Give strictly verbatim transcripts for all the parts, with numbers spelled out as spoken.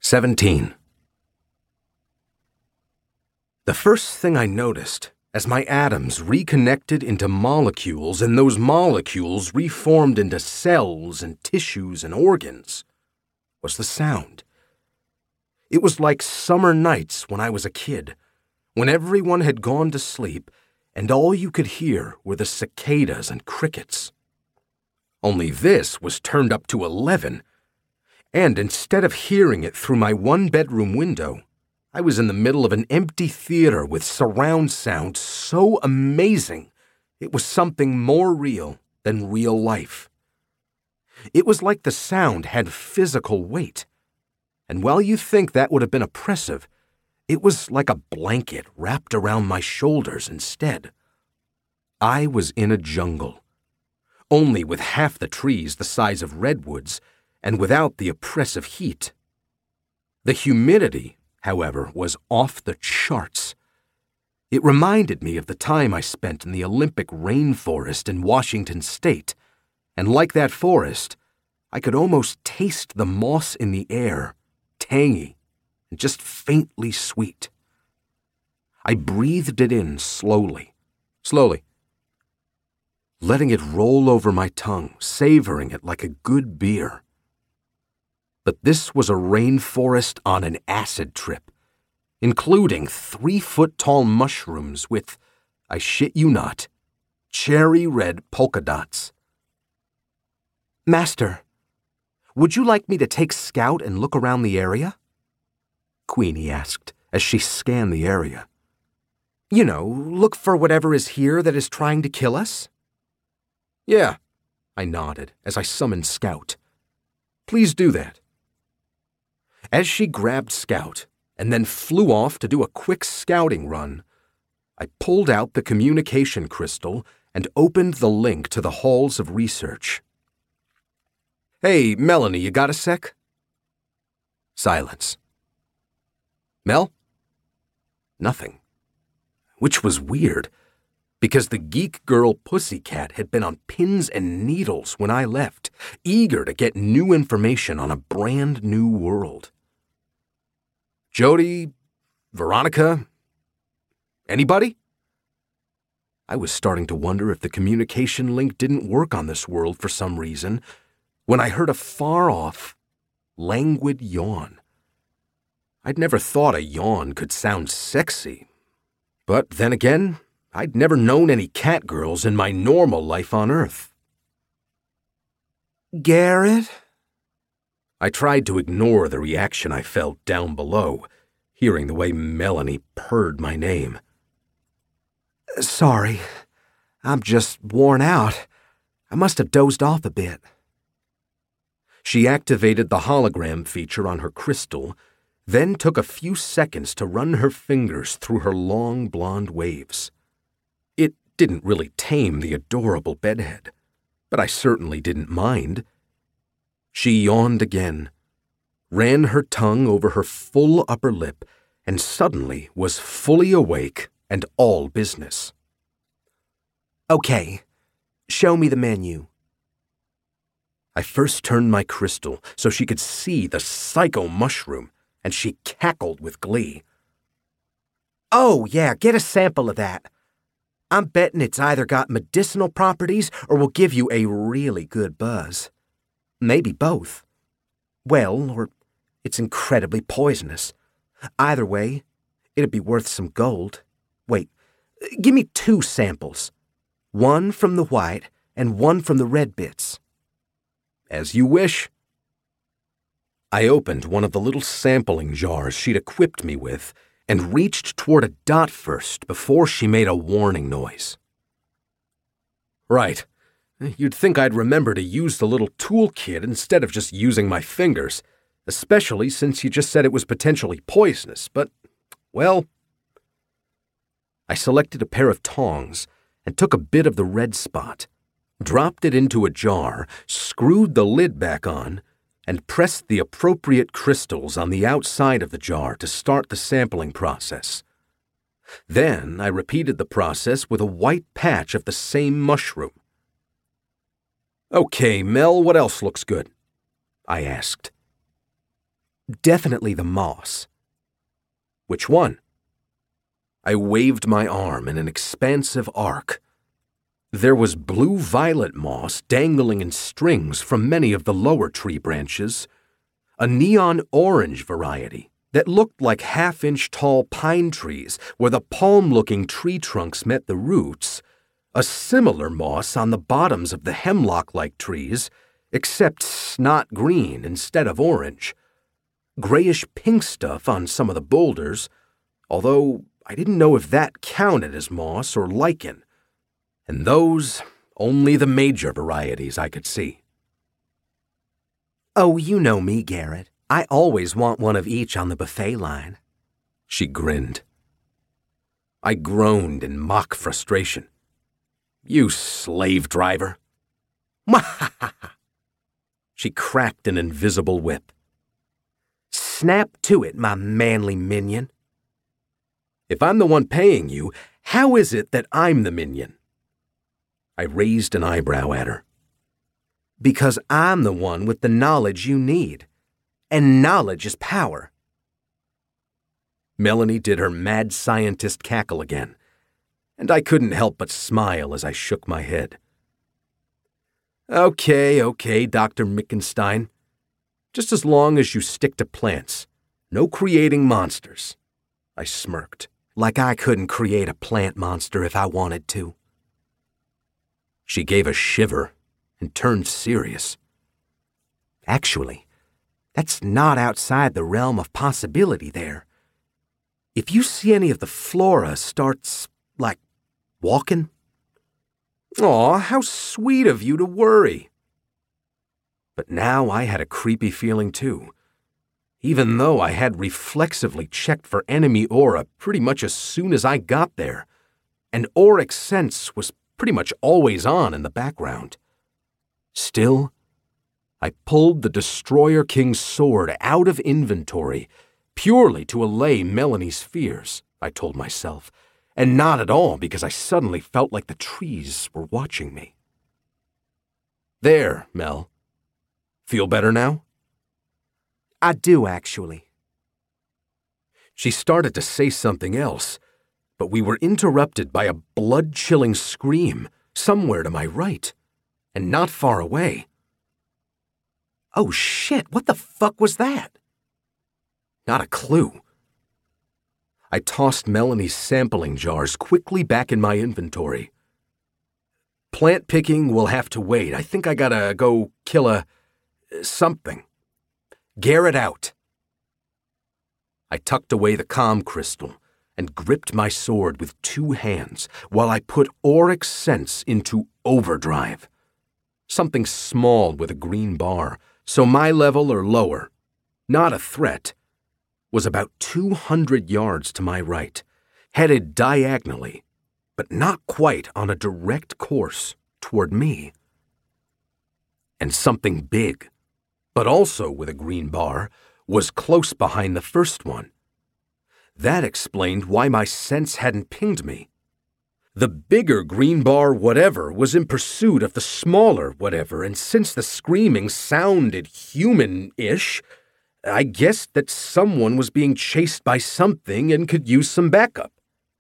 seventeen. The first thing I noticed, as my atoms reconnected into molecules and those molecules reformed into cells and tissues and organs, was the sound. It was like summer nights when I was a kid, when everyone had gone to sleep and all you could hear were the cicadas and crickets. Only this was turned up to eleven, and instead of hearing it through my one-bedroom window, I was in the middle of an empty theater with surround sound so amazing it was something more real than real life. It was like the sound had physical weight, and while you think that would have been oppressive, it was like a blanket wrapped around my shoulders instead. I was in a jungle, only with half the trees the size of redwoods and without the oppressive heat. The humidity, however, was off the charts. It reminded me of the time I spent in the Olympic rainforest in Washington State, and like that forest, I could almost taste the moss in the air, tangy and just faintly sweet. I breathed it in slowly, slowly, letting it roll over my tongue, savoring it like a good beer. But this was a rainforest on an acid trip, including three-foot-tall mushrooms with, I shit you not, cherry red polka dots. "Master, would you like me to take Scout and look around the area?" Queenie asked as she scanned the area. "You know, look for whatever is here that is trying to kill us?" "Yeah," I nodded as I summoned Scout. "Please do that." As she grabbed Scout and then flew off to do a quick scouting run, I pulled out the communication crystal and opened the link to the halls of research. "Hey, Melanie, you got a sec?" Silence. "Mel?" Nothing. Which was weird, because the geek girl Pussycat had been on pins and needles when I left, eager to get new information on a brand new world. "Jody? Veronica? Anybody?" I was starting to wonder if the communication link didn't work on this world for some reason, when I heard a far-off, languid yawn. I'd never thought a yawn could sound sexy, but then again, I'd never known any cat girls in my normal life on Earth. "Garrett?" I tried to ignore the reaction I felt down below, hearing the way Melanie purred my name. "Sorry, I'm just worn out. I must have dozed off a bit." She activated the hologram feature on her crystal, then took a few seconds to run her fingers through her long blonde waves. It didn't really tame the adorable bedhead, but I certainly didn't mind. She yawned again, ran her tongue over her full upper lip, and suddenly was fully awake and all business. "Okay, show me the menu." I first turned my crystal so she could see the psycho mushroom, and she cackled with glee. "Oh, yeah, get a sample of that. I'm betting it's either got medicinal properties or will give you a really good buzz. Maybe both. Well, or it's incredibly poisonous. Either way, it'd be worth some gold. Wait, give me two samples. One from the white and one from the red bits." "As you wish." I opened one of the little sampling jars she'd equipped me with and reached toward a dot first before she made a warning noise. "Right. You'd think I'd remember to use the little toolkit instead of just using my fingers, especially since you just said it was potentially poisonous, but, well..." I selected a pair of tongs and took a bit of the red spot, dropped it into a jar, screwed the lid back on, and pressed the appropriate crystals on the outside of the jar to start the sampling process. Then I repeated the process with a white patch of the same mushroom. "Okay, Mel, what else looks good?" I asked. Definitely the moss. Which one? I waved my arm in an expansive arc. There was blue-violet moss dangling in strings from many of the lower tree branches, a neon orange variety that looked like half-inch tall pine trees where the palm-looking tree trunks met the roots, a similar moss on the bottoms of the hemlock-like trees, except snot green instead of orange, grayish-pink stuff on some of the boulders, although I didn't know if that counted as moss or lichen, and those only the major varieties I could see. Oh, you know me, Garrett. I always want one of each on the buffet line. She grinned. I groaned in mock frustration. You slave driver. She cracked an invisible whip. Snap to it, my manly minion. If I'm the one paying you, how is it that I'm the minion? I raised an eyebrow at her. Because I'm the one with the knowledge you need. And knowledge is power. Melanie did her mad scientist cackle again, and I couldn't help but smile as I shook my head. Okay, okay, Doctor Mickenstein. Just as long as you stick to plants. No creating monsters. I smirked. Like I couldn't create a plant monster if I wanted to. She gave a shiver and turned serious. Actually, that's not outside the realm of possibility there. If you see any of the flora starts, like, walking... Aw, how sweet of you to worry. But now I had a creepy feeling too. Even though I had reflexively checked for enemy aura pretty much as soon as I got there, and auric sense was pretty much always on in the background. Still, I pulled the Destroyer King's sword out of inventory purely to allay Melanie's fears, I told myself, and not at all because I suddenly felt like the trees were watching me. There, Mel. Feel better now? I do, actually. She started to say something else, but we were interrupted by a blood-chilling scream somewhere to my right, and not far away. Oh shit, what the fuck was that? Not a clue. I tossed Melanie's sampling jars quickly back in my inventory. Plant picking will have to wait. I think I gotta go kill a... something. Garrett out. I tucked away the comm crystal and gripped my sword with two hands while I put auric sense into overdrive. Something small with a green bar, so my level or lower, not a threat, was about two hundred yards to my right, headed diagonally, but not quite on a direct course toward me. And something big, but also with a green bar, was close behind the first one. That explained why my sense hadn't pinged me. The bigger green bar whatever was in pursuit of the smaller whatever, and since the screaming sounded human-ish, I guessed that someone was being chased by something and could use some backup.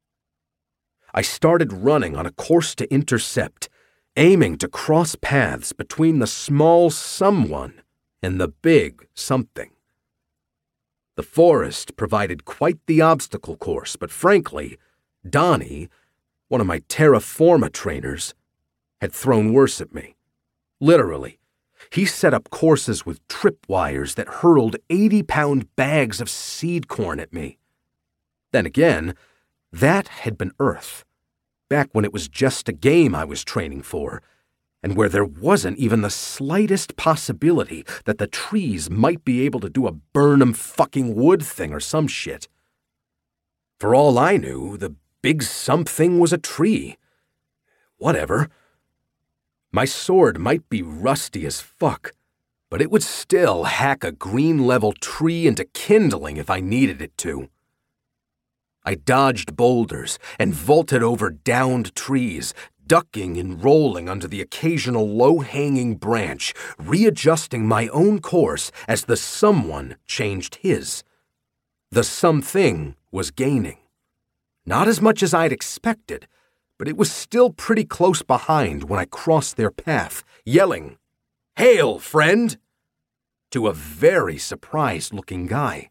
I started running on a course to intercept, aiming to cross paths between the small someone and the big something. The forest provided quite the obstacle course, but frankly, Donnie, one of my Terra Forma trainers, had thrown worse at me. Literally, he set up courses with tripwires that hurled eighty-pound bags of seed corn at me. Then again, that had been Earth, back when it was just a game I was training for, and where there wasn't even the slightest possibility that the trees might be able to do a burn-em fucking wood thing or some shit. For all I knew, the big something was a tree. Whatever. My sword might be rusty as fuck, but it would still hack a green-level tree into kindling if I needed it to. I dodged boulders and vaulted over downed trees, ducking and rolling under the occasional low-hanging branch, readjusting my own course as the someone changed his. The something was gaining. Not as much as I'd expected, but it was still pretty close behind when I crossed their path, yelling, "Hail, friend!" to a very surprised-looking guy.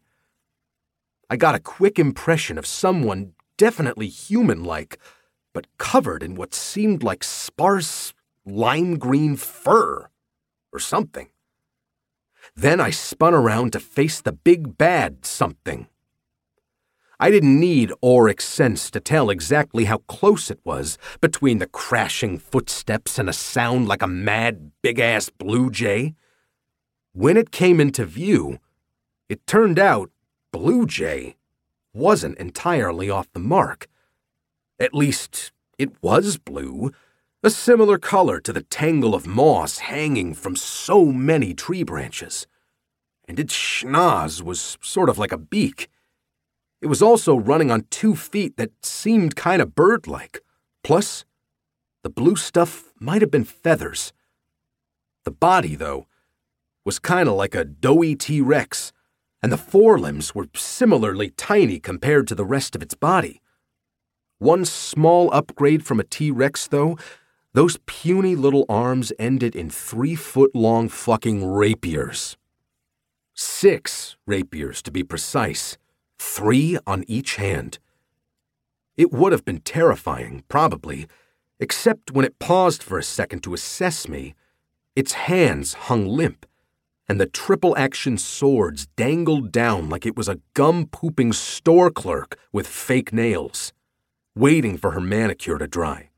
I got a quick impression of someone definitely human-like, but covered in what seemed like sparse, lime-green fur or something. Then I spun around to face the big bad something. I didn't need auric sense to tell exactly how close it was between the crashing footsteps and a sound like a mad, big-ass blue jay. When it came into view, it turned out Blue Jay wasn't entirely off the mark. At least, it was blue, a similar color to the tangle of moss hanging from so many tree branches. And its schnoz was sort of like a beak. It was also running on two feet that seemed kind of bird-like. Plus, the blue stuff might have been feathers. The body, though, was kind of like a doughy T-Rex, and the forelimbs were similarly tiny compared to the rest of its body. One small upgrade from a T-Rex, though, those puny little arms ended in three-foot-long fucking rapiers. Six rapiers, to be precise. Three on each hand. It would have been terrifying, probably, except when it paused for a second to assess me, its hands hung limp, and the triple-action swords dangled down like it was a gum-pooping store clerk with fake nails, waiting for her manicure to dry.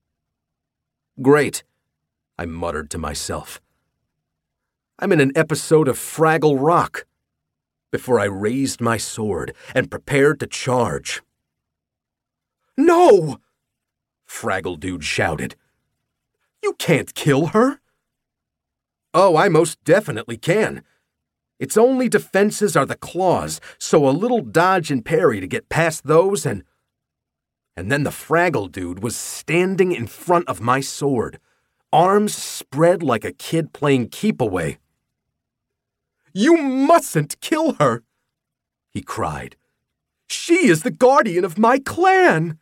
Great, I muttered to myself. I'm in an episode of Fraggle Rock, before I raised my sword and prepared to charge. "No!" Fraggle Dude shouted. "You can't kill her!" "Oh, I most definitely can. Its only defenses are the claws, so a little dodge and parry to get past those and... And then the Fraggle Dude was standing in front of my sword, arms spread like a kid playing keep-away. "You mustn't kill her!" he cried. "She is the guardian of my clan!"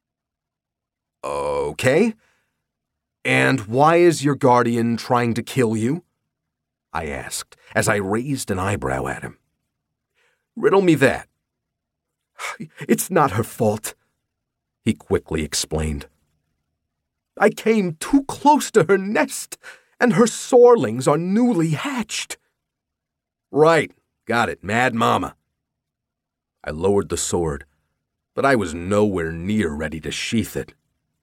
"Okay. And why is your guardian trying to kill you?" I asked, as I raised an eyebrow at him. "Riddle me that." "It's not her fault," he quickly explained. "I came too close to her nest, and her sorelings are newly hatched." "Right, got it, Mad Mama." I lowered the sword, but I was nowhere near ready to sheath it.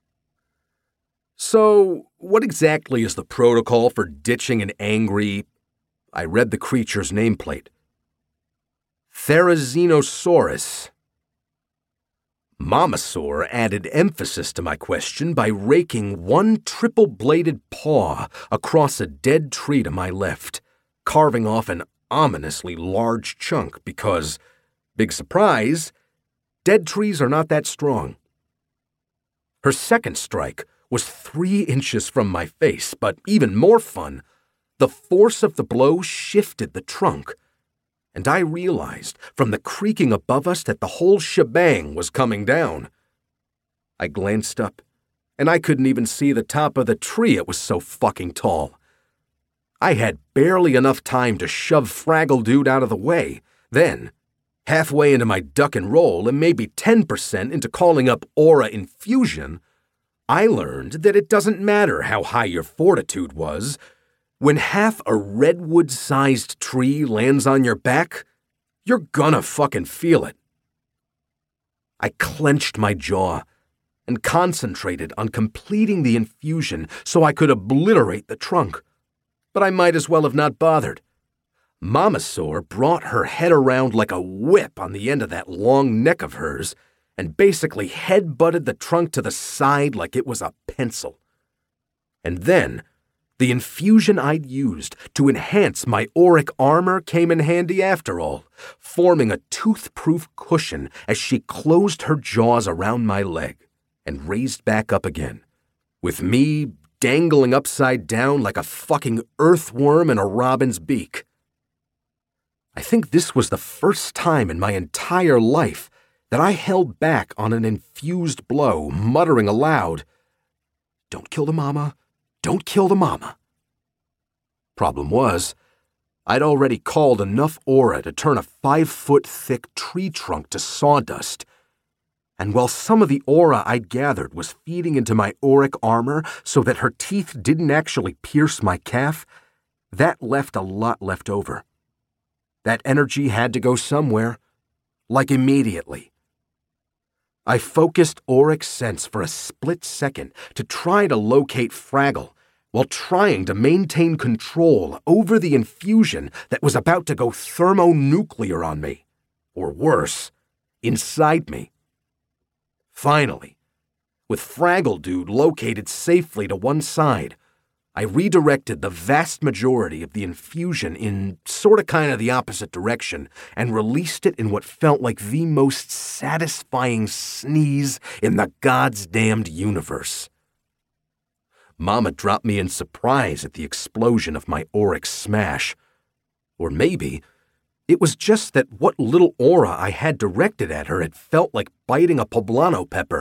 "So, what exactly is the protocol for ditching an angry..." I read the creature's nameplate. "Therizinosaurus." Mamasaur added emphasis to my question by raking one triple-bladed paw across a dead tree to my left, carving off an ominously large chunk because, big surprise, dead trees are not that strong. Her second strike was three inches from my face, but even more fun, the force of the blow shifted the trunk, and I realized from the creaking above us that the whole shebang was coming down. I glanced up, and I couldn't even see the top of the tree, it was so fucking tall. I had barely enough time to shove Fraggle Dude out of the way. Then, halfway into my duck and roll and maybe ten percent into calling up Aura Infusion, I learned that it doesn't matter how high your fortitude was. When half a redwood-sized tree lands on your back, you're gonna fucking feel it. I clenched my jaw and concentrated on completing the infusion so I could obliterate the trunk. But I might as well have not bothered. Mamasaur brought her head around like a whip on the end of that long neck of hers and basically head-butted the trunk to the side like it was a pencil. And then, the infusion I'd used to enhance my auric armor came in handy after all, forming a tooth-proof cushion as she closed her jaws around my leg and raised back up again, with me dangling upside down like a fucking earthworm in a robin's beak. I think this was the first time in my entire life that I held back on an infused blow, muttering aloud, "Don't kill the mama, don't kill the mama." Problem was, I'd already called enough aura to turn a five-foot-thick tree trunk to sawdust, and while some of the aura I'd gathered was feeding into my auric armor so that her teeth didn't actually pierce my calf, that left a lot left over. That energy had to go somewhere, like immediately. I focused auric sense for a split second to try to locate Fraggle, while trying to maintain control over the infusion that was about to go thermonuclear on me, or worse, inside me. Finally, with Fraggle Dude located safely to one side, I redirected the vast majority of the infusion in sorta kinda the opposite direction and released it in what felt like the most satisfying sneeze in the God's damned universe. Mama dropped me in surprise at the explosion of my auric smash. Or maybe it was just that what little aura I had directed at her had felt like biting a poblano pepper.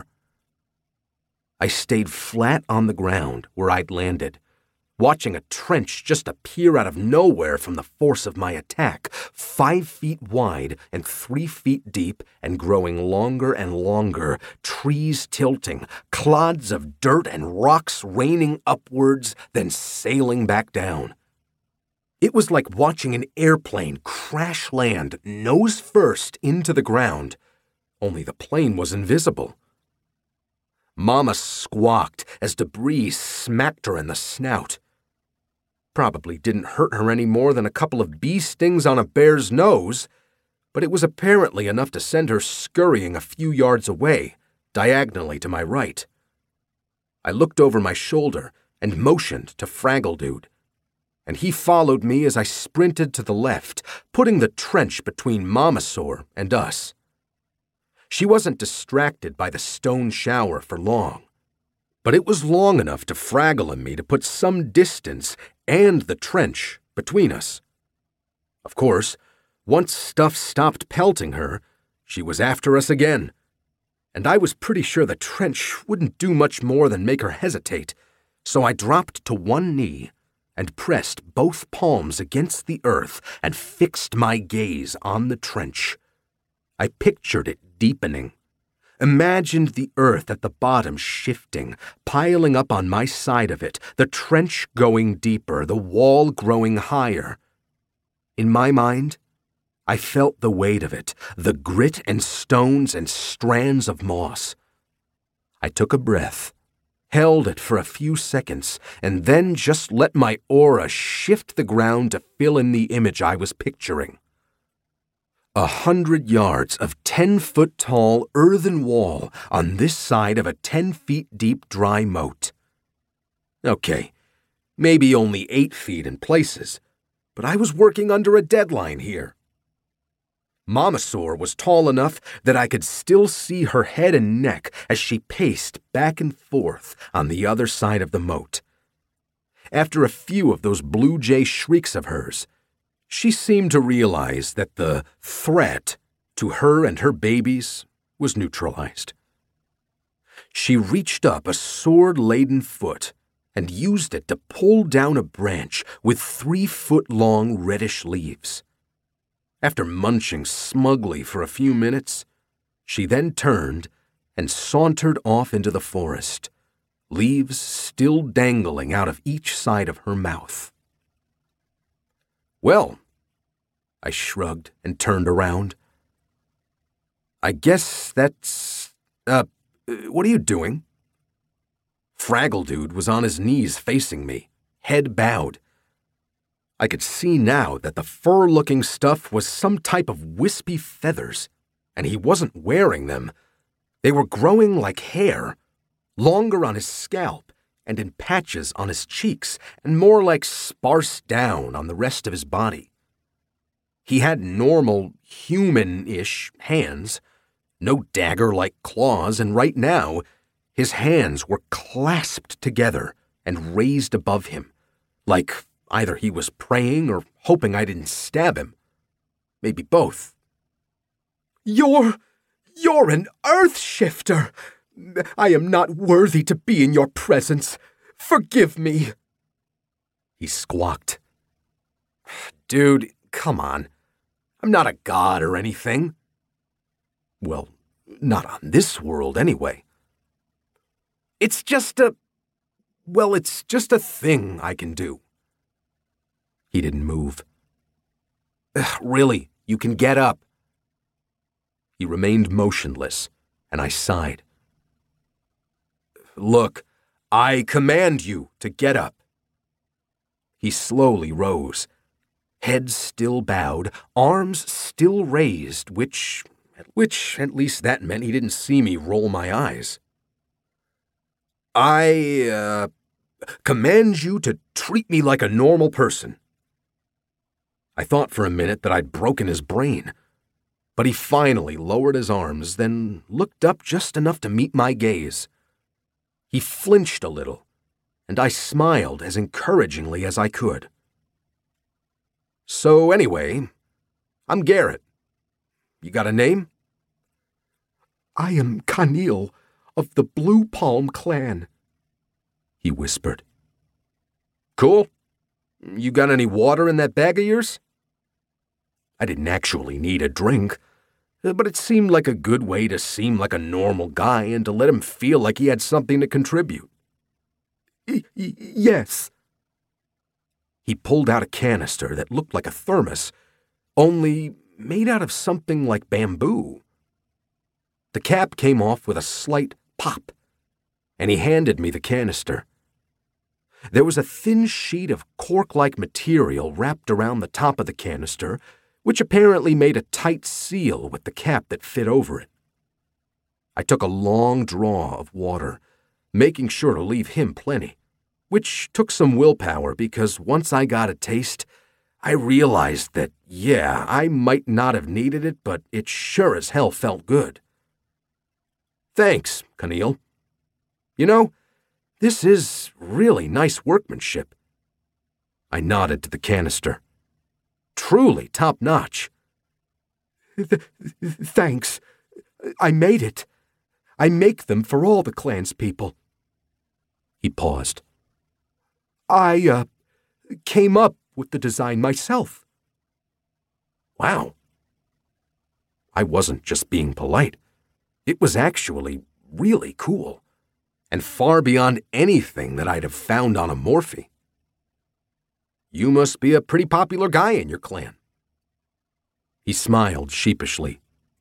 I stayed flat on the ground where I'd landed, watching a trench just appear out of nowhere from the force of my attack, five feet wide and three feet deep and growing longer and longer, trees tilting, clods of dirt and rocks raining upwards, then sailing back down. It was like watching an airplane crash land nose first into the ground, only the plane was invisible. Mama squawked as debris smacked her in the snout. Probably didn't hurt her any more than a couple of bee stings on a bear's nose, but it was apparently enough to send her scurrying a few yards away, diagonally to my right. I looked over my shoulder and motioned to Fraggle Dude, and he followed me as I sprinted to the left, putting the trench between Mamasaur and us. She wasn't distracted by the stone shower for long, but it was long enough to Fraggle and me to put some distance and the trench between us. Of course, once stuff stopped pelting her, she was after us again, and I was pretty sure the trench wouldn't do much more than make her hesitate, so I dropped to one knee and pressed both palms against the earth and fixed my gaze on the trench. I pictured it deepening, imagined the earth at the bottom shifting, piling up on my side of it, the trench going deeper, the wall growing higher. In my mind, I felt the weight of it, the grit and stones and strands of moss. I took a breath, held it for a few seconds, and then just let my aura shift the ground to fill in the image I was picturing. A hundred yards of ten-foot-tall earthen wall on this side of a ten-feet-deep dry moat. Okay, maybe only eight feet in places, but I was working under a deadline here. Mamasaur was tall enough that I could still see her head and neck as she paced back and forth on the other side of the moat. After a few of those blue jay shrieks of hers, she seemed to realize that the threat to her and her babies was neutralized. She reached up a sword-laden foot and used it to pull down a branch with three-foot-long reddish leaves. After munching smugly for a few minutes, she then turned and sauntered off into the forest, leaves still dangling out of each side of her mouth. Well, I shrugged and turned around. I guess that's... Uh, what are you doing? Fraggle Dude was on his knees facing me, head bowed. I could see now that the fur-looking stuff was some type of wispy feathers, and he wasn't wearing them. They were growing like hair, longer on his scalp and in patches on his cheeks, and more like sparse down on the rest of his body. He had normal, human-ish hands, no dagger-like claws, and right now, His hands were clasped together and raised above him, like either he was praying or hoping I didn't stab him. Maybe both. You're... you're an earth shifter! I am not worthy to be in your presence. Forgive me. He squawked. Dude, come on. I'm not a god or anything. Well, not on this world anyway. It's just a... well, it's just a thing I can do. He didn't move. Really, you can get up. He remained motionless, and I sighed. Look, I command you to get up. He slowly rose, head still bowed, arms still raised, which, which at least that meant he didn't see me roll my eyes. I, uh, command you to treat me like a normal person. I thought for a minute that I'd broken his brain, but he finally lowered his arms, then looked up just enough to meet my gaze. He flinched a little, and I smiled as encouragingly as I could. So anyway, I'm Garrett. You got a name? I am Khanil of the Blue Palm clan, he whispered. Cool. You got any water in that bag of yours? I didn't actually need a drink, but it seemed like a good way to seem like a normal guy and to let him feel like he had something to contribute. Y- y- yes. He pulled out a canister that looked like a thermos, only made out of something like bamboo. The cap came off with a slight pop, and he handed me the canister. There was a thin sheet of cork-like material wrapped around the top of the canister, which apparently made a tight seal with the cap that fit over it. I took a long draw of water, making sure to leave him plenty, which took some willpower because once I got a taste, I realized that, yeah, I might not have needed it, but it sure as hell felt good. Thanks, Khanil. You know, this is really nice workmanship. I nodded to the canister. Truly top-notch. Th- thanks. I made it. I make them for all the clan's people. He paused. I, uh, came up with the design myself. Wow. I wasn't just being polite. It was actually really cool, and far beyond anything that I'd have found on a Morphe. You must be a pretty popular guy in your clan. He smiled sheepishly.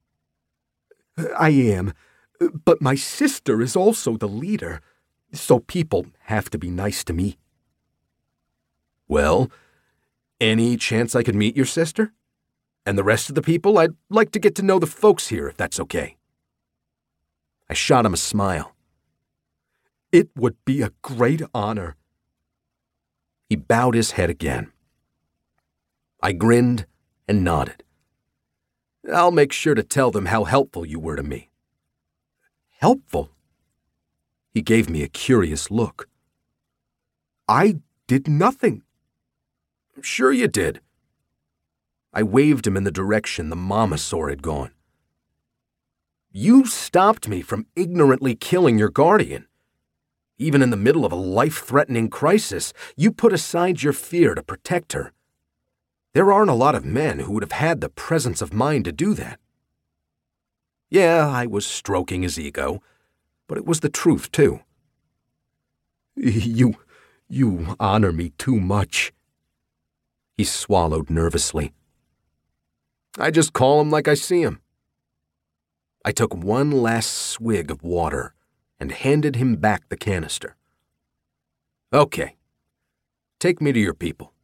I am, but my sister is also the leader, so people have to be nice to me. Well, any chance I could meet your sister? And the rest of the people? I'd like to get to know the folks here, if that's okay. I shot him a smile. It would be a great honor. He bowed his head again. I grinned and nodded. I'll make sure to tell them how helpful you were to me. Helpful? He gave me a curious look. I did nothing. Sure you did. I waved him in the direction the Momosaur had gone. You stopped me from ignorantly killing your guardian. Even in the middle of a life-threatening crisis, you put aside your fear to protect her. There aren't a lot of men who would have had the presence of mind to do that. Yeah, I was stroking his ego, but it was the truth, too. You, you honor me too much. He swallowed nervously. I just call him like I see him. I took one last swig of water and handed him back the canister. Okay, take me to your people.